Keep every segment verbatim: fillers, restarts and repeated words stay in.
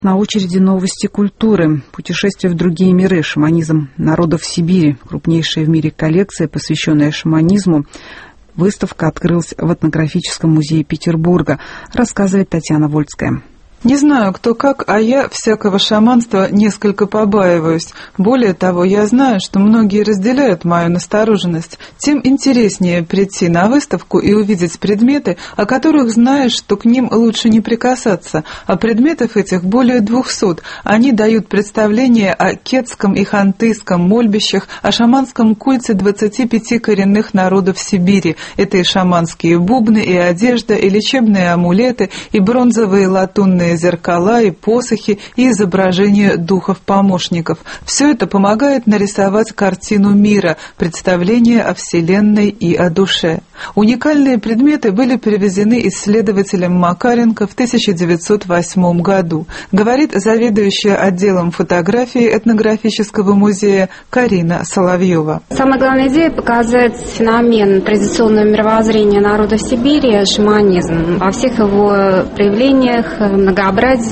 На очереди новости культуры. Путешествие в другие миры. Шаманизм народов Сибири. Крупнейшая в мире коллекция, посвященная шаманизму. Выставка открылась в этнографическом музее Петербурга. Рассказывает Татьяна Вольская. Не знаю, кто как, а я всякого шаманства несколько побаиваюсь. Более того, я знаю, что многие разделяют мою настороженность. Тем интереснее прийти на выставку и увидеть предметы, о которых знаешь, что к ним лучше не прикасаться. А предметов этих более двухсот. Они дают представление о кетском и хантыйском мольбищах, о шаманском культе двадцати пяти коренных народов Сибири. Это и шаманские бубны, и одежда, и лечебные амулеты, и бронзовые латунные зеркала, и посохи, и изображения духов-помощников. Все это помогает нарисовать картину мира, представление о Вселенной и о душе. Уникальные предметы были привезены исследователем Макаренко в тысяча девятьсот восьмом году, говорит заведующая отделом фотографии этнографического музея Карина Соловьева. Самая главная идея – показать феномен традиционного мировоззрения народов Сибири, шаманизм, во всех его проявлениях, многообразии.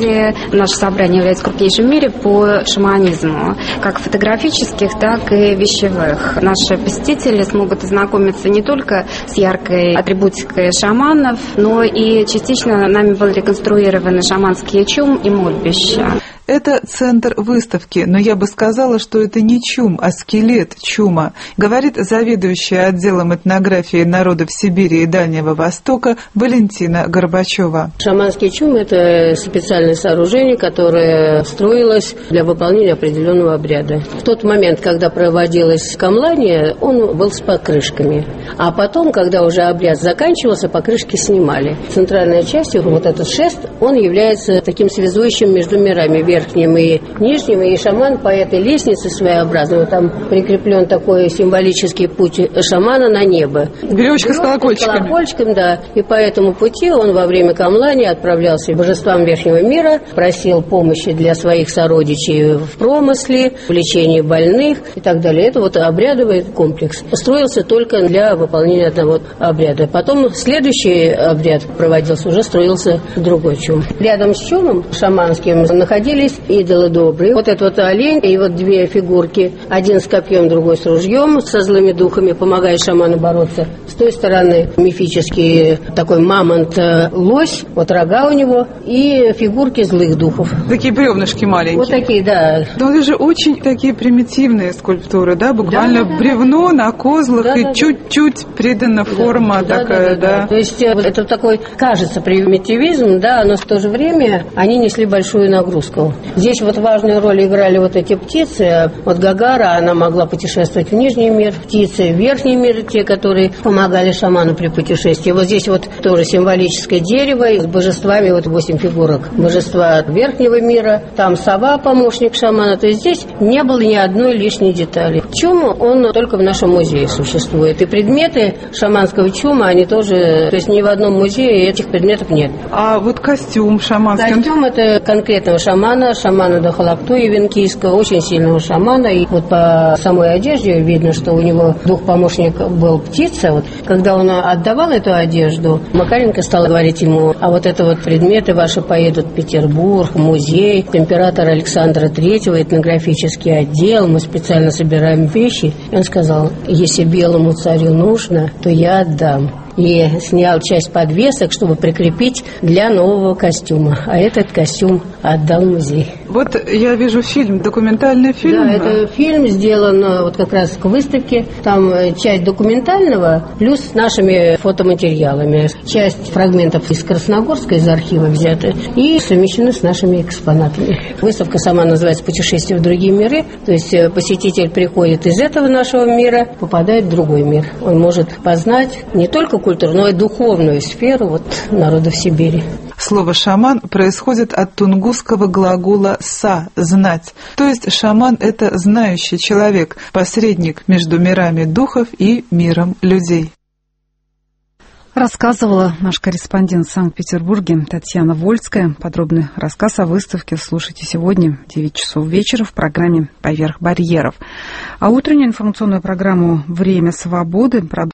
Наше собрание является крупнейшим в мире по шаманизму, как фотографических, так и вещевых. Наши посетители смогут ознакомиться не только с яркой атрибутикой шаманов, но и частично нами были реконструированы шаманские чум и мольбища. Это центр выставки, но я бы сказала, что это не чум, а скелет чума, говорит заведующая отделом этнографии народов Сибири и Дальнего Востока Валентина Горбачева. Шаманский чум – это специальное сооружение, которое строилось для выполнения определенного обряда. В тот момент, когда проводилось камлание, он был с покрышками. А потом, когда уже обряд заканчивался, покрышки снимали. Центральной частью, вот этот шест, он является таким связующим между мирами, верхним и нижним, и шаман по этой лестнице своеобразной, там прикреплен такой символический путь шамана на небо. Веревочка с колокольчиками. С колокольчиком, да. И по этому пути он во время камлания отправлялся к божествам верхнего мира, просил помощи для своих сородичей в промысле, в лечении больных и так далее. Это вот обрядовый комплекс. Строился только для выполнения одного обряда. Потом следующий обряд проводился, уже строился другой чум. Рядом с чумом шаманским находились идолы добрые. Вот этот вот олень и вот две фигурки. Один с копьем, другой с ружьем, со злыми духами, помогает шаману бороться. С той стороны мифический такой мамонт-лось, вот рога у него, и фигурки злых духов. Такие бревнышки маленькие. Вот такие, да. Но это же очень такие примитивные скульптуры, да? Буквально да, да, бревно да. на козлах, да, и да, чуть-чуть да. придана форма да, такая, да, да, да. да. То есть это такой, кажется, примитивизм, да, но в то же время они несли большую нагрузку. Здесь вот важную роль играли вот эти птицы. Вот Гагара, она могла путешествовать в нижний мир, птицы в верхний мир, те, которые помогали шаману при путешествии. Вот здесь вот тоже символическое дерево с божествами, вот восемь фигурок. Божества верхнего мира, там сова, помощник шамана. То есть здесь не было ни одной лишней детали. Чум, он только в нашем музее существует. И предметы шаманского чума, они тоже, то есть ни в одном музее этих предметов нет. А вот костюм шаманский? Костюм это конкретного шамана, шамана Дахалакту Явенкийского, очень сильного шамана. И вот по самой одежде видно, что у него дух-помощник был птица. Вот, когда он отдавал эту одежду, Макаренко стал говорить ему, а вот это вот предметы ваши поедут в Петербург, в музей императора Александра Третьего, этнографический отдел, мы специально собираем вещи. И он сказал, если белому царю нужно, то я отдам. И снял часть подвесок, чтобы прикрепить для нового костюма. А этот костюм отдал в музей. Вот я вижу фильм, документальный фильм. Да, это фильм сделан вот как раз к выставке. Там часть документального плюс с нашими фотоматериалами. Часть фрагментов из Красногорска, из архива взяты и совмещены с нашими экспонатами. Выставка сама называется «Путешествие в другие миры». То есть посетитель приходит из этого нашего мира, попадает в другой мир. Он может познать не только культуру, но и духовную сферу вот, народов Сибири. Слово «шаман» происходит от тунгусского глагола «са» – «знать». То есть шаман – это знающий человек, посредник между мирами духов и миром людей. Рассказывала наш корреспондент в Санкт-Петербурге Татьяна Вольская. Подробный рассказ о выставке слушайте сегодня в девять часов вечера в программе «Поверх барьеров». А утреннюю информационную программу «Время свободы» продолжим.